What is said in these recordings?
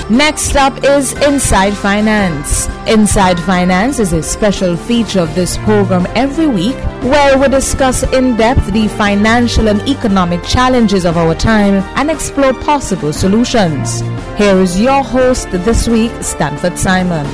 Next up is Inside Finance. Inside Finance is a special feature of this program every week where we discuss in depth the financial and economic challenges of our time and explore possible solutions. Here is your host this week, Stanford Simon.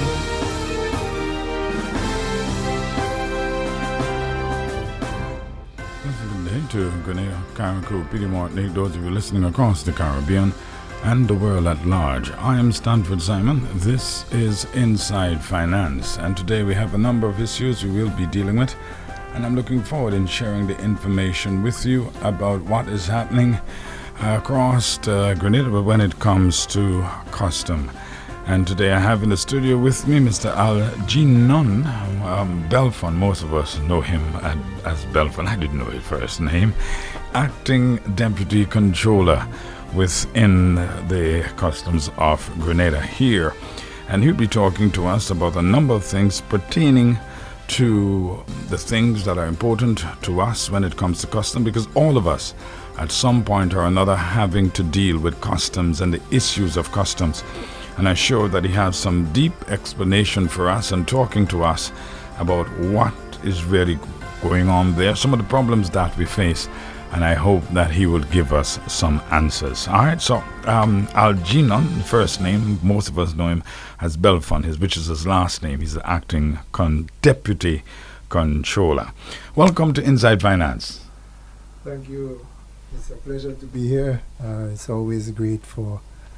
Good day to Grenada, Carriacou, Peter Martinique, those of you listening across the Caribbean and the world at large. I am Stanford Simon. This is Inside Finance, and today we have a number of issues we will be dealing with, and I'm looking forward in sharing the information with you about what is happening across Grenada when it comes to custom. And today I have in the studio with me Mr. Algernon Belfon. Most of us know him as Belfon. I didn't know his first name. Acting Deputy Controller within the Customs of Grenada here. And he'll be talking to us about a number of things pertaining to the things that are important to us when it comes to custom, because all of us at some point or another having to deal with customs and the issues of customs. And I'm sure that he has some deep explanation for us and talking to us about what is really going on there, some of the problems that we face, and I hope that he will give us some answers. All right, so Algernon, first name, most of us know him as Belfon, which is his last name. He's the acting Deputy Controller. Welcome to Inside Finance. Thank you. It's a pleasure to be here. It's always great for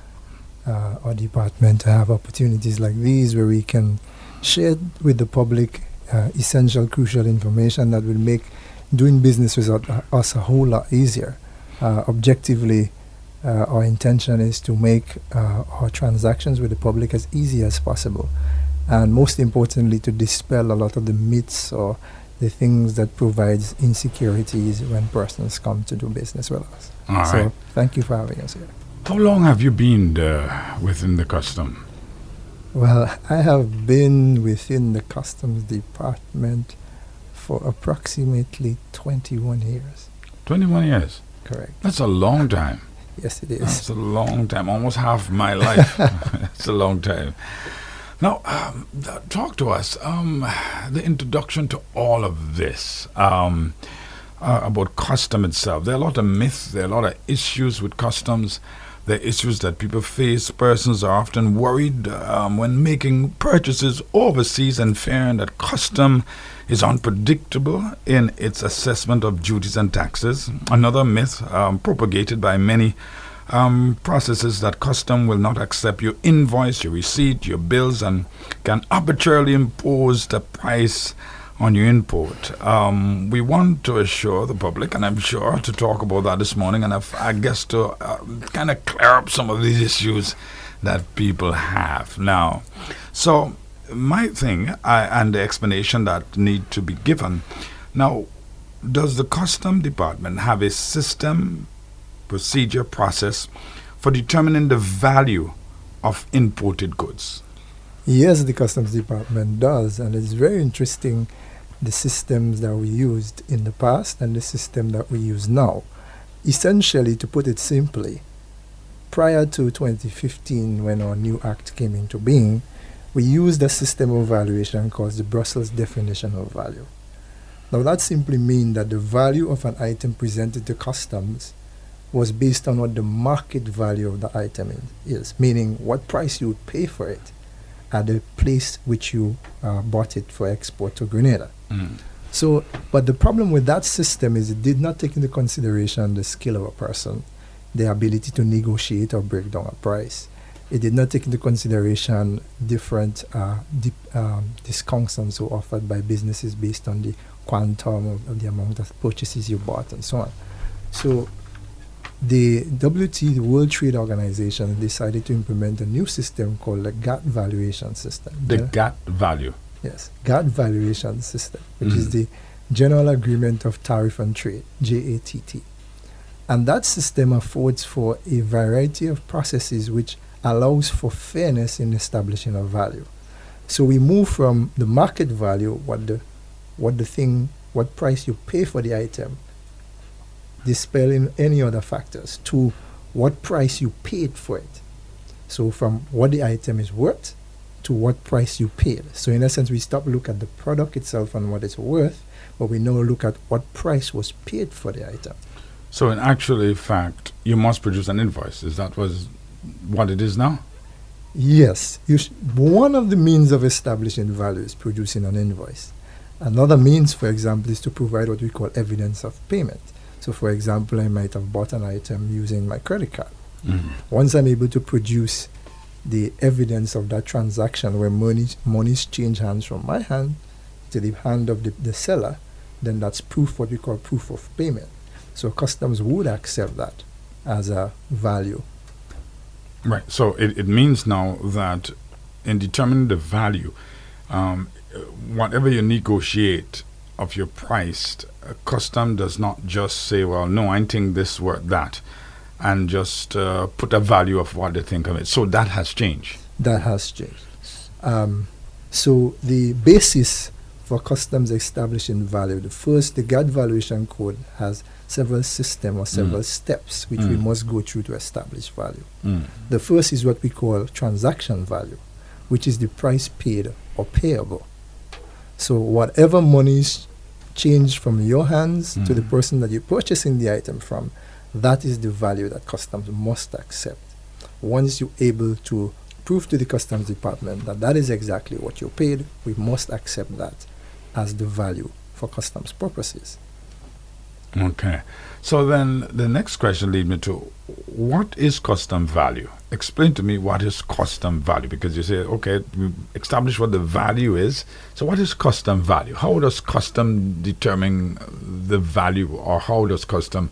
our department to have opportunities like these where we can share with the public essential, crucial information that will make doing business with us a whole lot easier. Objectively, our intention is to make our transactions with the public as easy as possible, and most importantly, to dispel a lot of the myths or the things that provides insecurities when persons come to do business with us. All so right. Thank you for having us here. How long have you been within the custom? Well, I have been within the Customs Department for approximately 21 years. 21 years? Correct. That's a long time. Yes, it is. That's a long time, almost half my life. It's a long time. Now, talk to us, the introduction to all of this, about custom itself. There are a lot of myths, there are a lot of issues with customs. There are issues that people face. Persons are often worried when making purchases overseas and fearing that custom is unpredictable in its assessment of duties and taxes. Another myth propagated by many processes that custom will not accept your invoice, your receipt, your bills, and can arbitrarily impose the price on your import. We want to assure the public, and I'm sure to talk about that this morning, and I guess to kind of clear up some of these issues that people have now. So my thing and the explanation that need to be given. Now, does the Custom Department have a system, procedure, process for determining the value of imported goods? Yes, the Customs Department does, and it's very interesting, the systems that we used in the past and the system that we use now. Essentially, to put it simply, prior to 2015, when our new act came into being, we used a system of valuation called the Brussels definition of value. Now, that simply means that the value of an item presented to customs was based on what the market value of the item is, meaning what price you would pay for it at the place which you bought it for export to Grenada. So, but the problem with that system is it did not take into consideration the skill of a person, the ability to negotiate or break down a price. It did not take into consideration different discounts and so offered by businesses based on the quantum of the amount of purchases you bought and so on. So the WT, the World Trade Organization, decided to implement a new system called the GATT valuation system. The GATT value? Yes, GATT valuation system, which is the General Agreement of Tariff and Trade, GATT. And that system affords for a variety of processes which allows for fairness in establishing a value. So we move from the market value, what price you pay for the item, dispelling any other factors, to what price you paid for it. So from what the item is worth to what price you paid. So in essence, we stop look at the product itself and what it's worth, but we now look at what price was paid for the item. So in actual fact, you must produce an invoice. Is that what it is now? Yes. One of the means of establishing value is producing an invoice. Another means, for example, is to provide what we call evidence of payment. So for example, I might have bought an item using my credit card. Once I'm able to produce the evidence of that transaction where monies change hands from my hand to the hand of the seller, then that's proof, what we call proof of payment. So customs would accept that as a value. Right. So it means now that in determining the value, whatever you negotiate of your price, custom does not just say, well, no, I think this worth that, and just put a value of what they think of it. So that has changed. That has changed. So the basis for customs establishing value, the GAD valuation code has several systems or several steps which we must go through to establish value. The first is what we call transaction value, which is the price paid or payable. So whatever monies change from your hands to the person that you're purchasing the item from, that is the value that customs must accept. Once you're able to prove to the customs department that that is exactly what you paid, we must accept that as the value for customs purposes. Okay. So then the next question leads me to, what is custom value? Explain to me what is custom value, because you say, okay, we established what the value is. So what is custom value? How does custom determine the value, or how does custom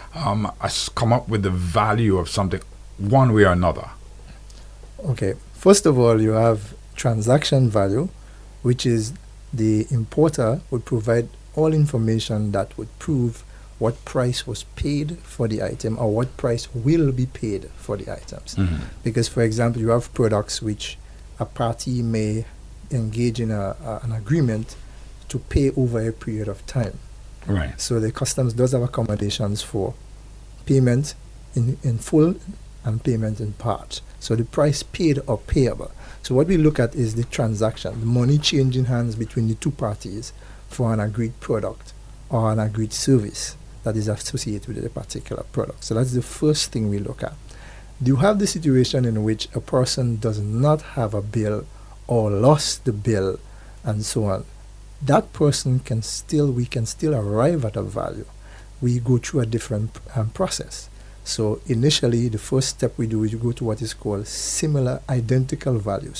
come up with the value of something one way or another? Okay. First of all, you have transaction value, which is the importer would provide all information that would prove what price was paid for the item or what price will be paid for the items. Because, for example, you have products which a party may engage in an agreement to pay over a period of time. Right. So the customs does have accommodations for payment in full and payment in part. So the price paid or payable. So what we look at is the transaction, the money changing hands between the two parties for an agreed product or an agreed service that is associated with a particular product. So that's the first thing we look at. Do you have the situation in which a person does not have a bill or lost the bill and so on? That person we can still arrive at a value. We go through a different process. So initially, the first step we do is you go to what is called identical value.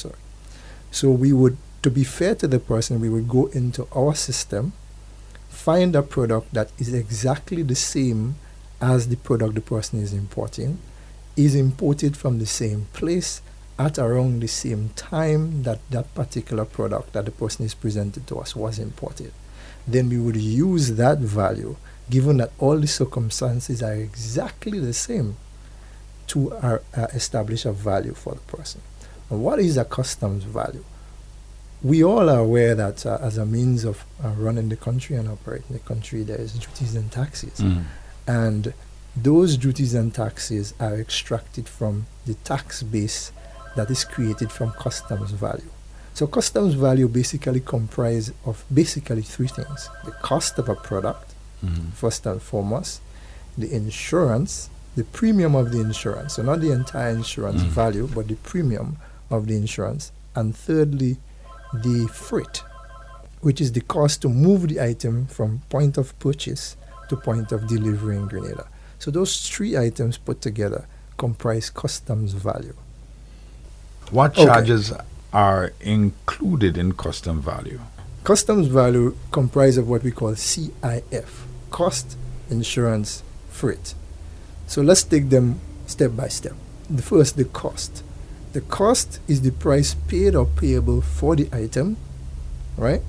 So we would, to be fair to the person, we would go into our system, find a product that is exactly the same as the product the person is importing, is imported from the same place at around the same time that that particular product that the person is presented to us was imported. Then we would use that value, given that all the circumstances are exactly the same, to establish a value for the person. And what is a customs value? We all are aware that as a means of running the country and operating the country, there is duties and taxes. And those duties and taxes are extracted from the tax base that is created from customs value. So customs value basically comprise of basically three things: the cost of a product, first and foremost, the insurance, the premium of the insurance, so not the entire insurance value, but the premium of the insurance, and thirdly, the freight, which is the cost to move the item from point of purchase to point of delivery in Grenada. So those three items put together comprise customs value. What charges are included in custom value? Customs value comprise of what we call CIF: cost, insurance, freight. So let's take them step by step. The first, the cost. The cost is the price paid or payable for the item, right?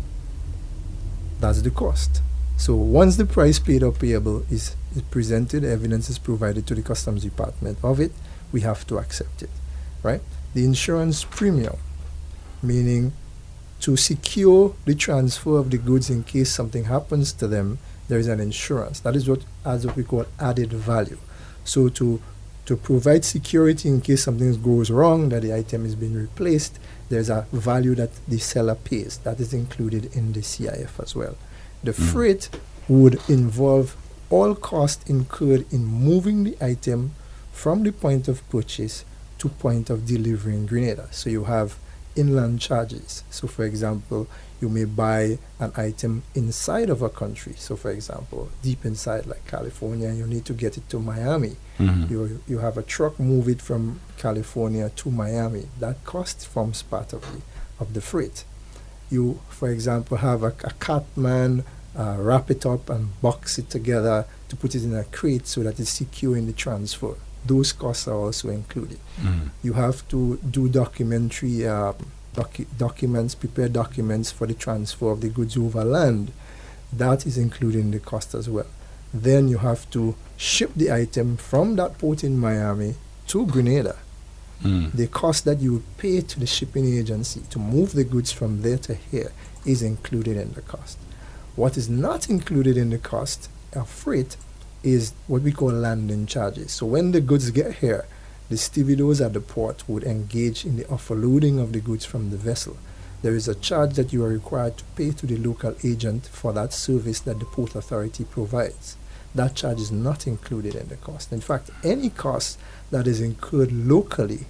That's the cost. So once the price paid or payable is presented, evidence is provided to the customs department of it, we have to accept it, right? The insurance premium, meaning to secure the transfer of the goods in case something happens to them, there is an insurance. That is what we call added value. So to To provide security in case something goes wrong, that the item is being replaced, there's a value that the seller pays. That is included in the CIF as well. The freight would involve all costs incurred in moving the item from the point of purchase to point of delivery in Grenada. So you have inland charges. So for example, you may buy an item inside of a country. So for example, deep inside like California, you need to get it to Miami. You have a truck move it from California to Miami. That cost forms part of the freight. You, for example, have a catman wrap it up and box it together to put it in a crate so that it's secure in the transfer. Those costs are also included. You have to do documentary documents, prepare documents for the transfer of the goods over land. That is included in the cost as well. Then you have to ship the item from that port in Miami to Grenada. The cost that you would pay to the shipping agency to move the goods from there to here is included in the cost. What is not included in the cost of freight is what we call landing charges. So when the goods get here, the stevedores at the port would engage in the offloading of the goods from the vessel. There is a charge that you are required to pay to the local agent for that service that the port authority provides. That charge is not included in the cost. In fact, any cost that is incurred locally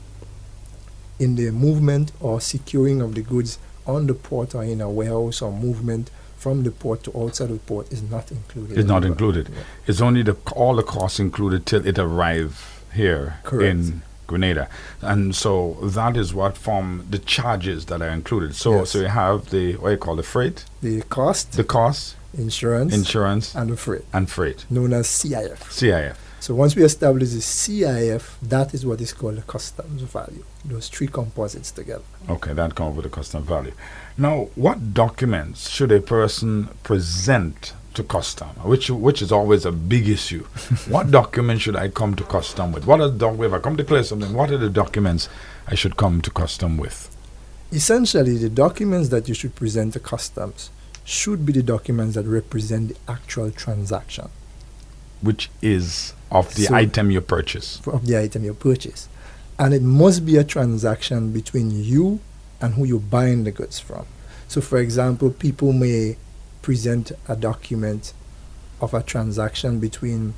in the movement or securing of the goods on the port or in a warehouse or movement from the port to outside the port is not included. It's not included. Yeah. It's only all the costs included till it arrives here in Grenada. And so that is what form the charges that are included. So so you have the, what you call the freight? The cost. Insurance. And the freight. Known as CIF. So once we establish the CIF, that is what is called the customs value. Those three composites together. Okay, that comes with the custom value. Now, what documents should a person present to custom, which is always a big issue? What documents should I come to custom with? If I come to clear something, what are the documents I should come to custom with? Essentially, the documents that you should present to customs should be the documents that represent the actual transaction. Which is of the item you purchase. Of the item you purchase. And it must be a transaction between you and who you're buying the goods from. So for example, people may present a document of a transaction between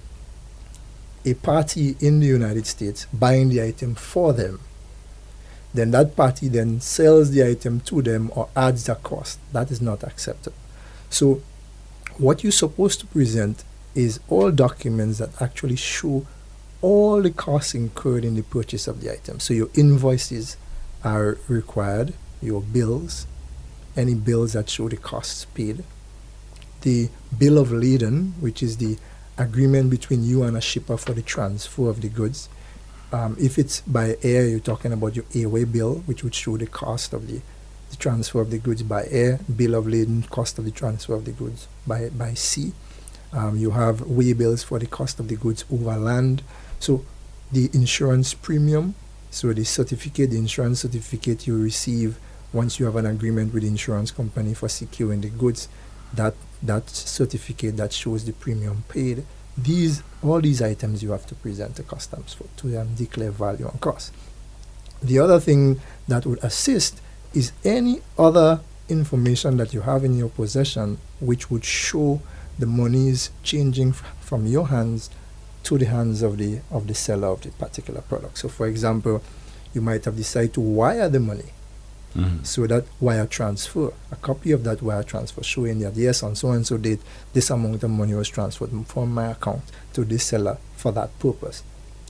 a party in the United States buying the item for them. Then that party then sells the item to them or adds a cost. That is not acceptable. So what you're supposed to present is all documents that actually show all the costs incurred in the purchase of the item. So your invoices are required, your bills, any bills that show the costs paid, the bill of lading, which is the agreement between you and a shipper for the transfer of the goods. If it's by air, you're talking about your airway bill, which would show the cost of the transfer of the goods by air, bill of lading, cost of the transfer of the goods by sea. You have way bills for the cost of the goods over land. So the insurance premium, so the insurance certificate you receive once you have an agreement with the insurance company for securing the goods, that certificate that shows the premium paid. All these items you have to present to customs to declare value and cost. The other thing that would assist is any other information that you have in your possession which would show the monies changing from your hands to the hands of the seller of the particular product. So for example, you might have decided to wire the money. So that wire transfer, a copy of that wire transfer showing that yes, on so and so date, this amount of money was transferred from my account to this seller for that purpose.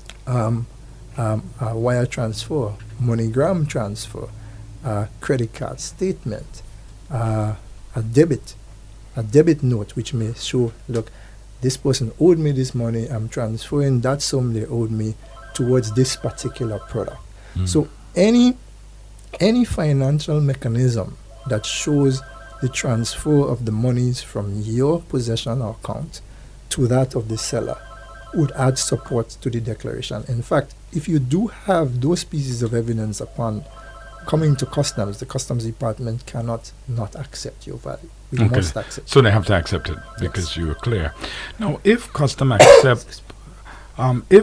A wire transfer, MoneyGram transfer, credit card statement, a debit note which may show, look, this person owed me this money, I'm transferring that sum they owed me towards this particular product. So any financial mechanism that shows the transfer of the monies from your possession or account to that of the seller would add support to the declaration. In fact, if you do have those pieces of evidence upon coming to customs, the customs department cannot not accept your value. You must accept. So they have to accept it because you are clear. Now, if customs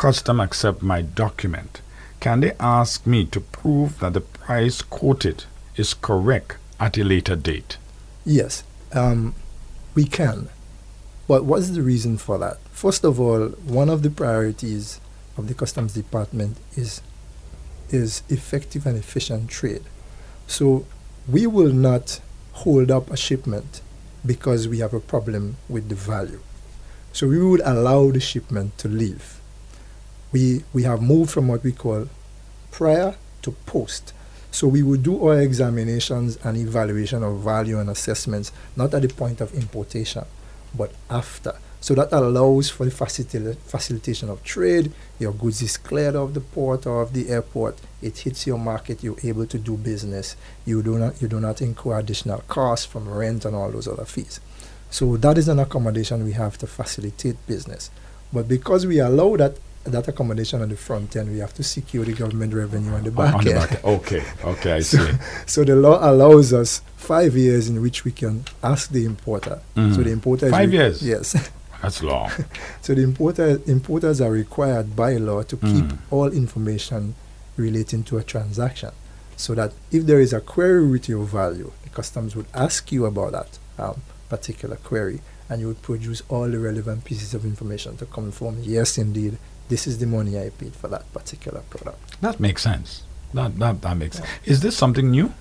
custom accept my document, can they ask me to prove that the price quoted is correct at a later date? Yes, we can. But what's the reason for that? First of all, one of the priorities of the Customs Department is effective and efficient trade. So we will not hold up a shipment because we have a problem with the value. So we would allow the shipment to leave. We have moved from what we call prior to post. So we would do our examinations and evaluation of value and assessments not at the point of importation, but after. So that allows for the facilitation of trade. Your goods is cleared off the port or of the airport. It hits your market. You're able to do business. You do not incur additional costs from rent and all those other fees. So that is an accommodation we have to facilitate business. But because we allow that accommodation on the front end, we have to secure the government revenue on the back end. Okay, I see. So the law allows us 5 years in which we can ask the importer. So the importer 5 years? Yes. That's long. So the importers are required by law to keep all information relating to a transaction, so that if there is a query with your value, the customs would ask you about that particular query, and you would produce all the relevant pieces of information to confirm, yes, indeed, this is the money I paid for that particular product. That makes sense. That makes sense. Is this something new?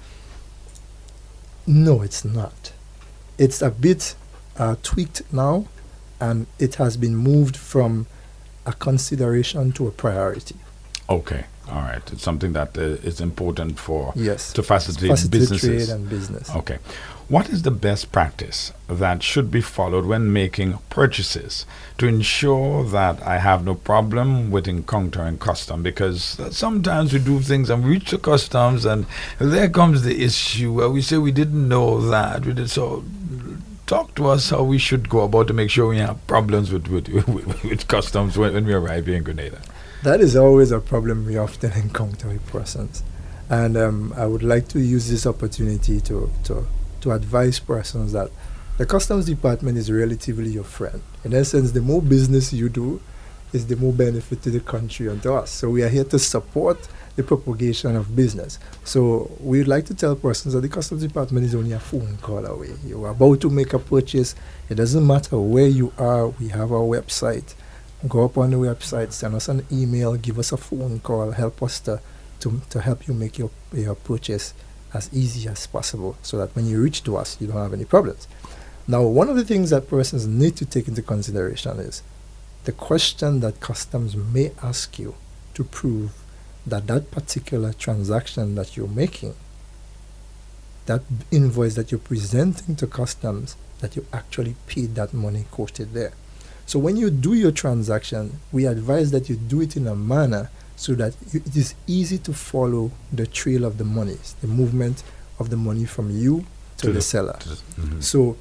No, it's not. It's a bit tweaked now, and it has been moved from a consideration to a priority. Okay, all right. It's something that is important for to facilitate businesses. Trade and business. Okay. What is the best practice that should be followed when making purchases to ensure that I have no problem with encountering custom? Because sometimes we do things and we reach the customs and there comes the issue where we say we didn't know that. So talk to us how we should go about to make sure we have problems with customs when we arrive here in Grenada. That is always a problem we often encounter with persons. And I would like to use this opportunity to advise persons that the Customs Department is relatively your friend. In essence, the more business you do is the more benefit to the country and to us. So we are here to support the propagation of business. So we would like to tell persons that the Customs Department is only a phone call away. You are about to make a purchase. It doesn't matter where you are. We have our website. Go up on the website, send us an email, give us a phone call, help us to help you make your purchase as easy as possible, so that when you reach to us, you don't have any problems. Now, one of the things that persons need to take into consideration is the question that customs may ask you to prove that that particular transaction that you're making, that invoice that you're presenting to customs, that you actually paid that money quoted there. So when you do your transaction, we advise that you do it in a manner so that it is easy to follow the trail of the monies, the movement of the money from you to the seller. So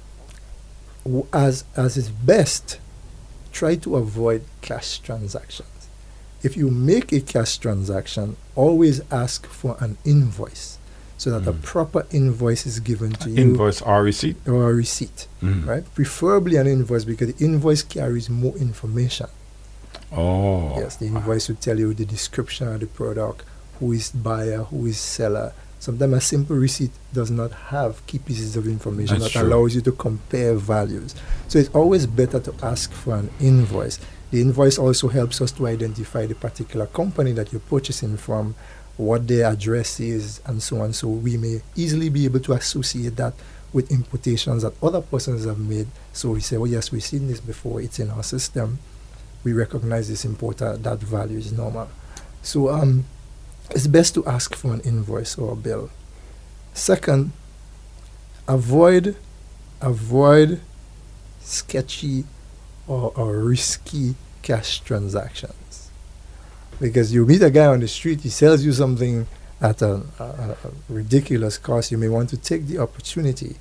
as is best, try to avoid cash transactions. If you make a cash transaction, always ask for an invoice, so that a proper invoice is given to you. Invoice or receipt? Or a receipt, right? Preferably an invoice, because the invoice carries more information. Oh. Yes, the invoice will tell you the description of the product, who is buyer, who is seller. Sometimes a simple receipt does not have key pieces of information that allows you to compare values. So it's always better to ask for an invoice. The invoice also helps us to identify the particular company that you're purchasing from, what their address is, and so on. So we may easily be able to associate that with importations that other persons have made. So we say, oh yes, we've seen this before, it's in our system. We recognize this importer, that value is normal. So it's best to ask for an invoice or a bill. Second, avoid sketchy or risky cash transactions. Because you meet a guy on the street, he sells you something at a ridiculous cost. You may want to take the opportunity,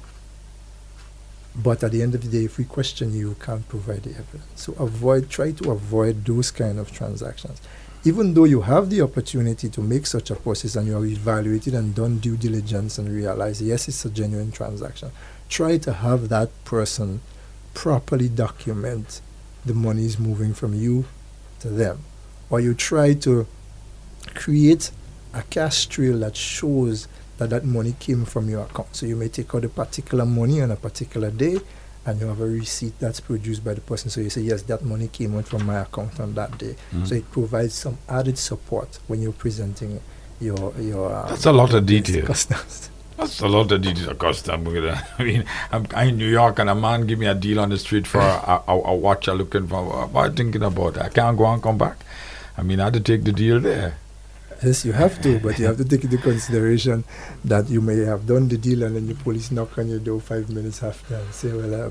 but at the end of the day, if we question you, you can't provide the evidence. So try to avoid those kind of transactions. Even though you have the opportunity to make such a process and you have evaluated and done due diligence and realize, yes, it's a genuine transaction, try to have that person properly document the money is moving from you to them, or you try to create a cash trail that shows that money came from your account. So you may take out a particular money on a particular day, and you have a receipt that's produced by the person. So you say, yes, that money came out from my account on that day. So it provides some added support when you're presenting your that's a lot of detail. Customers. That's a lot of detail, custom. I mean, I'm in New York, and a man give me a deal on the street for a watch I'm looking for. What am I thinking about? I can't go and come back. I mean, I had to take the deal there. Yes, you have to, but you have to take into consideration that you may have done the deal and then the police knock on your door 5 minutes after and say, well,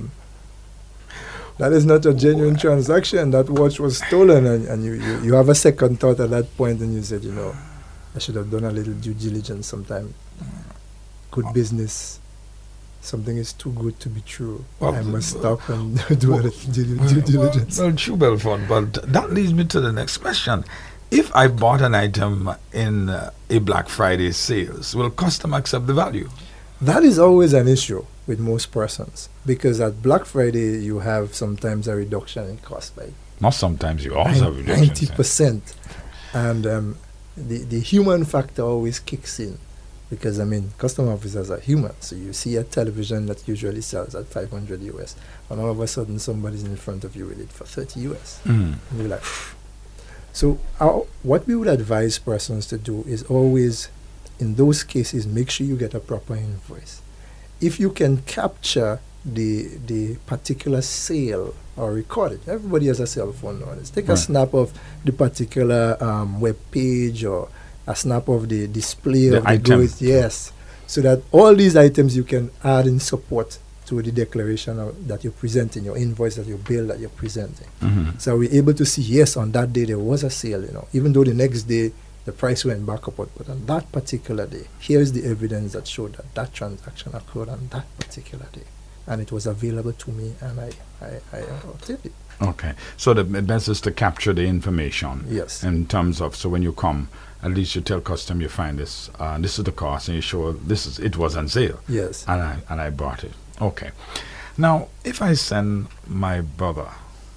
that is not a genuine transaction. That watch was stolen, and you have a second thought at that point, and you said, I should have done a little due diligence sometime. Good business. Something is too good to be true. I must stop and do a little due diligence. Well, true, Belfort, but that leads me to the next question. If I bought an item in a Black Friday sales, will customer accept the value? That is always an issue with most persons, because at Black Friday you have sometimes a reduction in cost by not sometimes, you also have reductions. 90%. And the human factor always kicks in, because customer officers are human. So you see a television that usually sells at $500 US, and all of a sudden somebody's in front of you with it for $30 US. And you're like, so what we would advise persons to do is always, in those cases, make sure you get a proper invoice. If you can capture the particular sale or record it, everybody has a cell phone nowadays. Take a snap of the particular web page, or a snap of the display of the goods. Yes, so that all these items you can add in support to the declaration that you're presenting, your invoice, that your bill that you're presenting. So we're able to see, yes, on that day there was a sale, even though the next day the price went back up, but on that particular day, here's the evidence that showed that transaction occurred on that particular day, and it was available to me, and I did it. Okay, so the best is to capture the information. Yes. In terms of, so when you come, at least you tell custom you find this, this is the cost, and you show it was on sale. Yes. And I bought it. Okay. Now, if I send my brother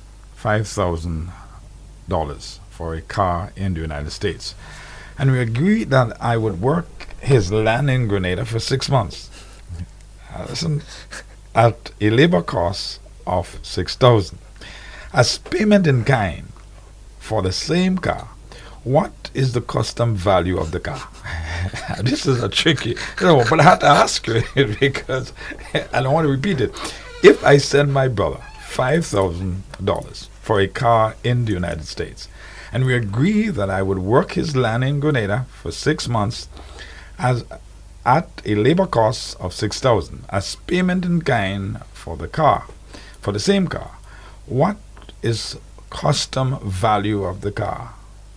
$5,000 for a car in the United States, and we agreed that I would work his land in Grenada for 6 months, listen, at a labor cost of $6,000, as payment in kind for the same car, what is the custom value of the car? This is a tricky, but I had to ask you because I don't want to repeat it. If I send my brother $5,000 for a car in the United States, and we agree that I would work his land in Grenada for 6 months at a labor cost of $6,000 as payment in kind for the car, for the same car, what is custom value of the car?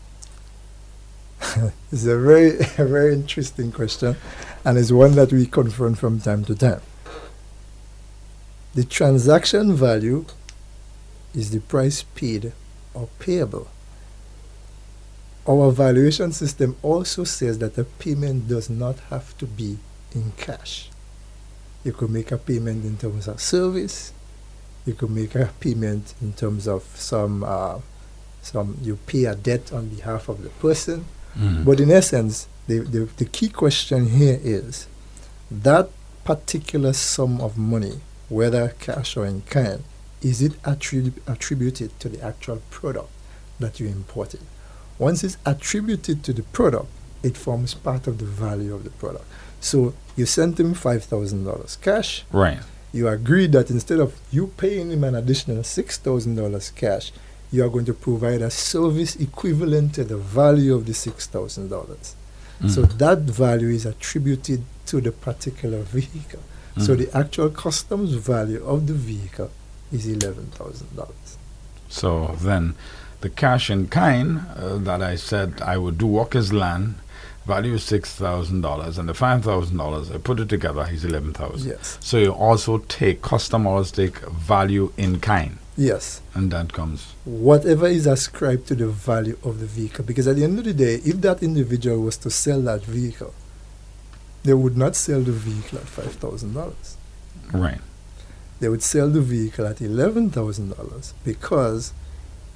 It's a very interesting question, and it's one that we confront from time to time. The transaction value is the price paid or payable. Our valuation system also says that a payment does not have to be in cash. You could make a payment in terms of service. You could make a payment in terms of some you pay a debt on behalf of the person. But in essence, the key question here is that particular sum of money, whether cash or in kind, is it attributed to the actual product that you imported? Once it's attributed to the product, it forms part of the value of the product. So you sent him $5,000 cash. Right. You agreed that instead of you paying him an additional $6,000 cash, you are going to provide a service equivalent to the value of the $6,000. So that value is attributed to the particular vehicle. So the actual customs value of the vehicle is $11,000. So then the cash in kind that I said I would do work his land, value is $6,000, and the $5,000, I put it together, is $11,000. Yes. So you also customers take value in kind. Yes. And that comes whatever is ascribed to the value of the vehicle. Because at the end of the day, if that individual was to sell that vehicle, they would not sell the vehicle at $5,000. right. They would sell the vehicle at $11,000 because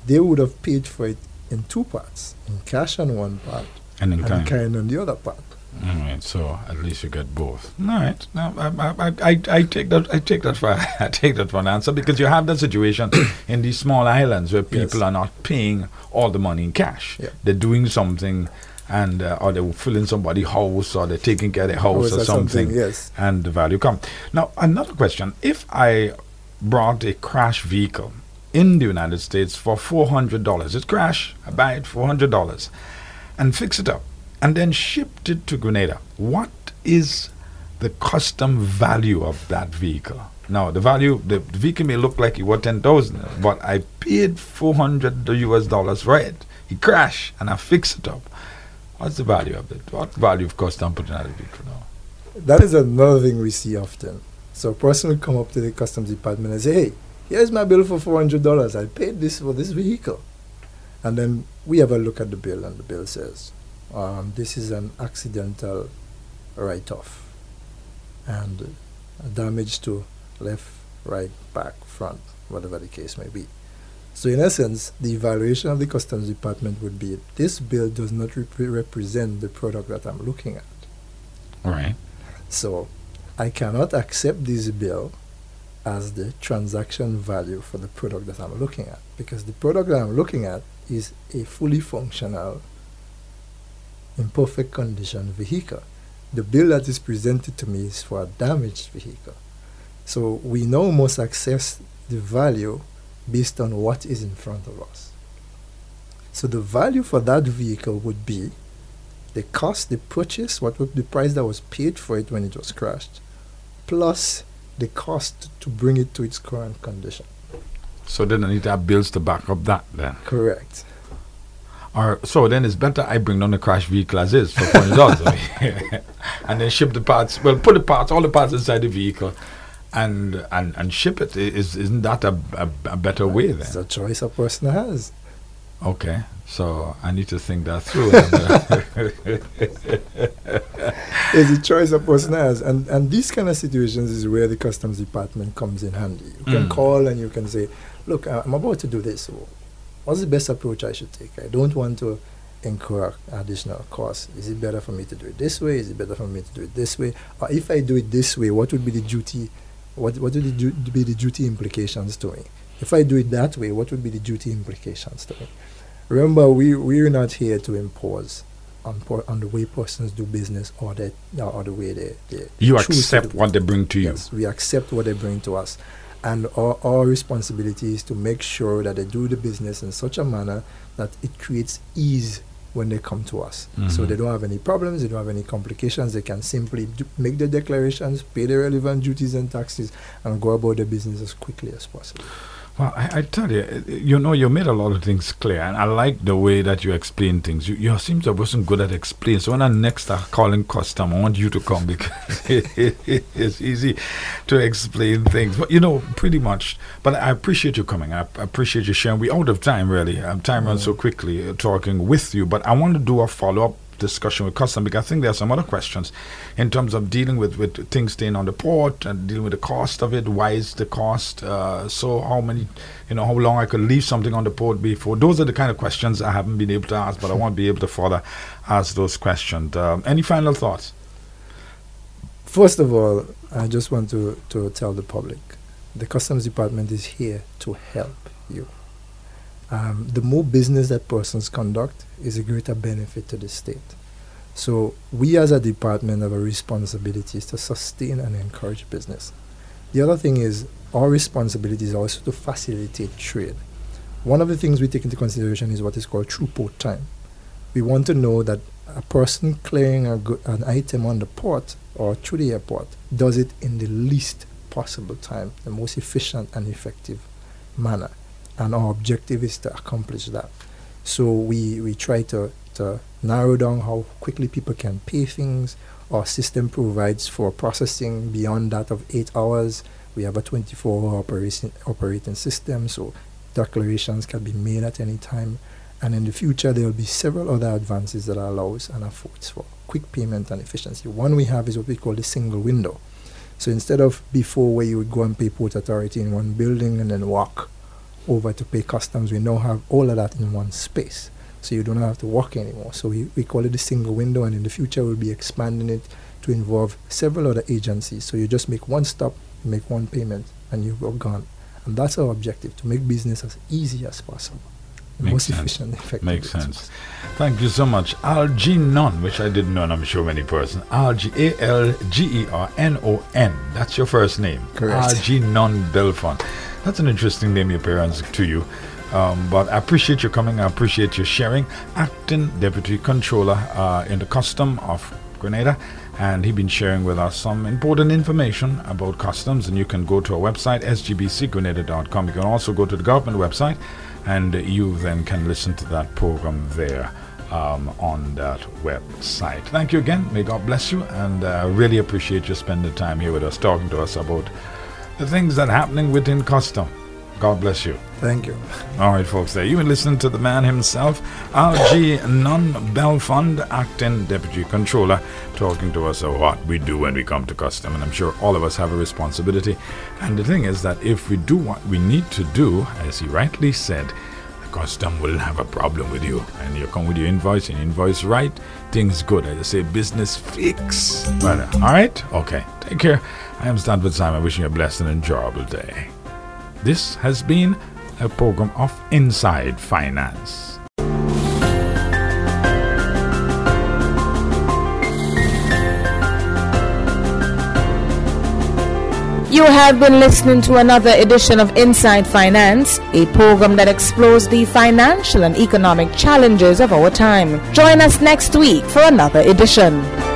they would have paid for it in two parts, in cash on one part And in kind. kind on the other part. All right, so at least you get both. All right, now I take that. I take that for I take that for an answer, because you have that situation in these small islands where people Yes. are not paying all the money in cash. Yeah. They're doing something, and or they're filling somebody's house, or they're taking care of their house or something, Yes. and the value comes. Now, another question: if I brought a crash vehicle in the United States for $400, it's crash, I buy it $400, and fix it up, and then shipped it to Grenada, what is the custom value of that vehicle? Now, the vehicle may look like it was 10,000, but I paid $400 for it. It crashed, and I fixed it up. What's the value of it? What value of custom putting out a vehicle now? That is another thing we see often. So a person will come up to the customs department and say, hey, here's my bill for $400. I paid this for this vehicle. And then we have a look at the bill, and the bill says, this is an accidental write-off and damage to left, right, back, front, whatever the case may be. So in essence, the evaluation of the customs department would be, this bill does not represent the product that I'm looking at. All right. So I cannot accept this bill as the transaction value for the product that I'm looking at, because the product that I'm looking at is a fully functional, in perfect condition vehicle. The bill that is presented to me is for a damaged vehicle. So we now must assess the value based on what is in front of us. So the value for that vehicle would be the cost, the purchase, what was the price that was paid for it when it was crashed, plus the cost to bring it to its current condition. So then I need to have bills to back up that then. Correct. Or so then it's better I bring down the crash vehicle as is for $20 and then ship the parts. Well, put the parts, all the parts inside the vehicle, and ship it. Isn't that a better way then? It's a choice a person has. Okay, so I need to think that through. It's a choice a person has. And these kind of situations is where the customs department comes in handy. You can call and you can say, look, I'm about to do this. So what's the best approach I should take? I don't want to incur additional costs. Is it better for me to do it this way? Is it better for me to do it this way? Or if I do it this way, what would be the duty? What would be the duty implications to me? If I do it that way, what would be the duty implications to me? Remember, we're not here to impose on the way persons do business or the way they You choose to accept do what they bring to you. Yes, we accept what they bring to us. And our responsibility is to make sure that they do the business in such a manner that it creates ease when they come to us. So they don't have any problems, they don't have any complications. They can simply make the declarations, pay the relevant duties and taxes, and go about their business as quickly as possible. Well, I tell you, you made a lot of things clear, and I like the way that you explain things. You seem to have wasn't good at explaining. So when I next start calling custom, I want you to come, because it's easy to explain things. But pretty much. But I appreciate you coming. I appreciate you sharing. We're out of time, really. Time runs so quickly talking with you. But I want to do a follow-up discussion with custom, because I think there are some other questions in terms of dealing with things staying on the port and dealing with the cost of it. Why is the cost so how long I could leave something on the port before? Those are the kind of questions I haven't been able to ask, but I want to be able to further ask those questions. Any final thoughts? First of all, I just want to tell the public, the Customs Department is here to help you. The more business that persons conduct is a greater benefit to the state. So we as a department have a responsibility to sustain and encourage business. The other thing is our responsibility is also to facilitate trade. One of the things we take into consideration is what is called throughput time. We want to know that a person clearing an item on the port or through the airport does it in the least possible time, the most efficient and effective manner. And our objective is to accomplish that. So we try to narrow down how quickly people can pay things. Our system provides for processing beyond that of 8 hours. We have a 24-hour operating system, so declarations can be made at any time. And in the future, there will be several other advances that allows and affords for quick payment and efficiency. One we have is what we call the single window. So instead of before where you would go and pay Port Authority in one building and then walk over to pay customs. We now have all of that in one space. So you don't have to walk anymore. So we call it the single window, and in the future we'll be expanding it to involve several other agencies. So you just make one stop, make one payment, and you're gone. And that's our objective, to make business as easy as possible. Most efficient, effective. Makes sense. Thank you so much. Algernon, which I didn't know, and I'm sure many persons. Algernon. That's your first name. Correct. Algernon Belfond. That's an interesting name, your parents, to you. But I appreciate you coming. I appreciate you sharing. Acting Deputy Controller in the Custom of Grenada. And he's been sharing with us some important information about customs. And you can go to our website, sgbcgrenada.com. You can also go to the government website, and you then can listen to that program there on that website. Thank you again. May God bless you. And really appreciate you spending the time here with us, talking to us about the things that are happening within custom. God bless you. Thank you. All right, folks, there you been listening to the man himself, Algernon Belfond, Acting Deputy Controller, talking to us about what we do when we come to custom. And I'm sure all of us have a responsibility. And the thing is that if we do what we need to do, as he rightly said, the custom will have a problem with you. And you come with your invoice, and invoice right, things good. I just say business fix. All right? Okay. Take care. I am Stanford Simon, wishing you a blessed and enjoyable day. This has been a program of Inside Finance. You have been listening to another edition of Inside Finance, a program that explores the financial and economic challenges of our time. Join us next week for another edition.